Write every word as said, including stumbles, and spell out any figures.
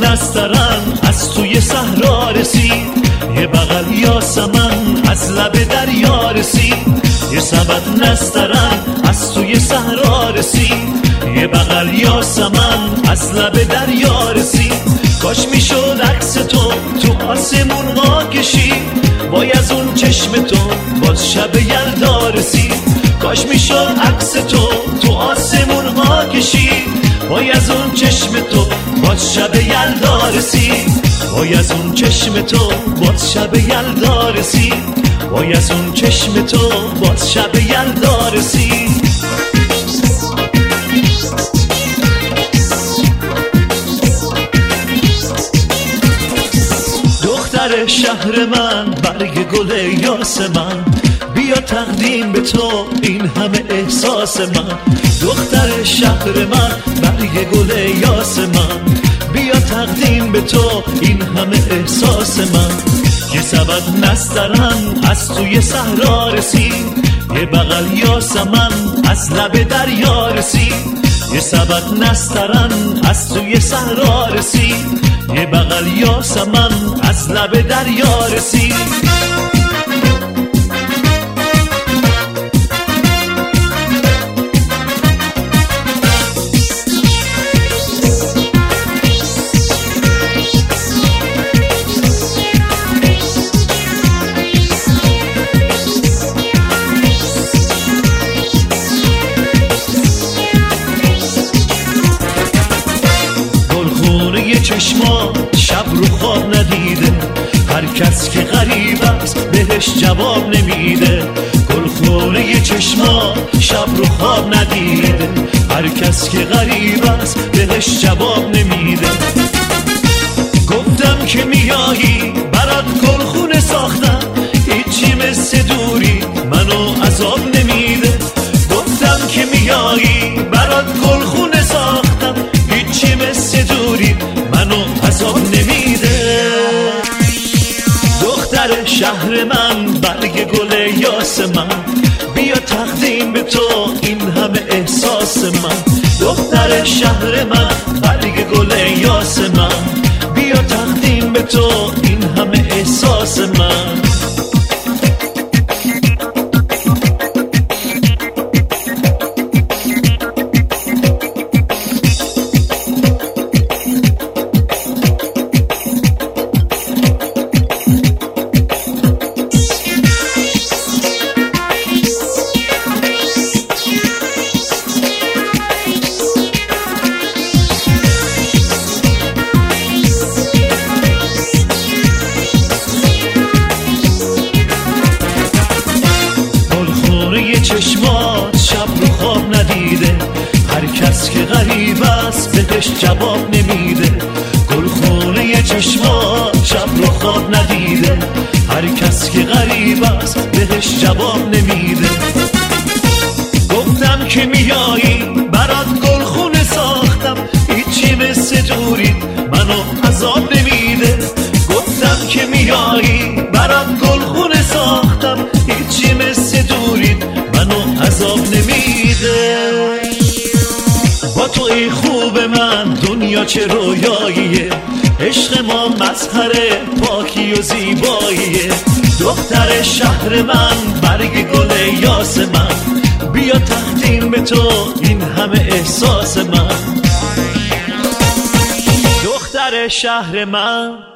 نسترن از توی صحرا رسید، یه بغل یاسمن از لب دریا رسید. یه سبد نسترن از توی صحرا رسید، یه بغل یاسمن از لب دریا رسید. کاش میشد عکس تو تو آسمون ها کشید، وای از اون چشم تو باز شب یلدا رسید. کاش میشد عکس تو تو آسمون ها کشید، وای از اون چشم تو باز شب یلدا رسید. وای از اون چشم تو باز شب یلدا رسید، وای از اون چشم تو باز شب یلدا رسید. دختر شهر من، برگ گل یاسمن، بیا تقدیم به تو این همه احساس من. دختر شهر من، برگ گل یاسمن، بیا تقدیم به تو این همه احساس من. یه سبد نسترن از توی صحرا رسید، یه بغل یاسمن از لب دریا رسید. یه سبد نسترن از توی صحرا رسید، یه بغل یاسمن از لب دریا رسید. چشما شب رو خواب ندیده، هر کس که غریب است بهش جواب نمیده. گلخونه چشما شب رو خواب ندیده، هر کس که غریب است بهش جواب نمیده. گفتم که میایی برات گلخونه ساختم، هیچی مثل دوری منو عذاب نمیده. گفتم که میایی برات گلخونه ساختم، هیچی مثل دوری منو عذاب نمیده. دختر شهر من، برگ گل یاسمن، بیا تقدیم به تو این همه احساس من. دختر شهر من، برگ گل یاسمن، بیا تقدیم به تو این همه احساس من. چشمات شب رو خواب ندیده، هر کس که غریب است بهش جواب نمیده. گلخونه چشمات شب رو خواب ندیده، هر کس که غریب است بهش جواب نمیده. گفتم که میایی برات گلخونه ساختم، هیچی مثل دوری منو عذاب نمیده. گفتم که میایی برات گلخونه ساختم، هیچی مثل دوری منو عذاب نمیده. با تو ای خوب من دنیا چه رویاییه، عشق ما مظهر پاکی و زیباییه. دختر شهر من، برگ گل یاسمن، بیا تقدیم به تو این همه احساس من. دختر شهر من،